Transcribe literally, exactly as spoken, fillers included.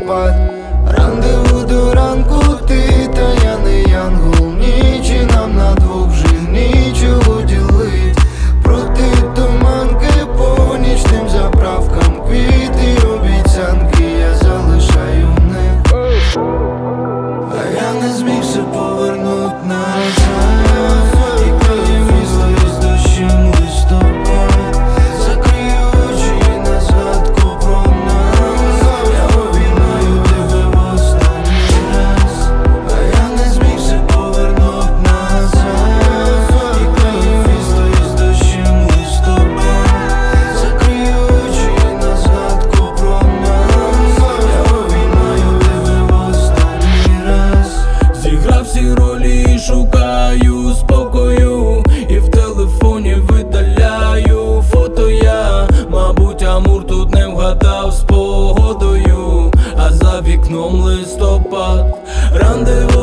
листопад. Рандеву до ранку, ти та я не янгол, ніч і нам на двох вже нічого ділить. Проти туманки по нічним заправкам, квіти, обіцянки я залишаю в них. А я не змігся повернуть назад, і коли місто із дощем листопад. Закрию очі на згадку про нас, я обіймаю тебе в останній раз. А я не змігся повернуть назад, і коли місто із дощем листопад. Закрию очі на згадку про нас, я обіймаю тебе в останній раз. Зіграв всі ролі і шукаю спокою, і в телефоні видаляю фото я. Мабуть, Амур тут не вгадав з погодою, а за вікном листопад. Рандеву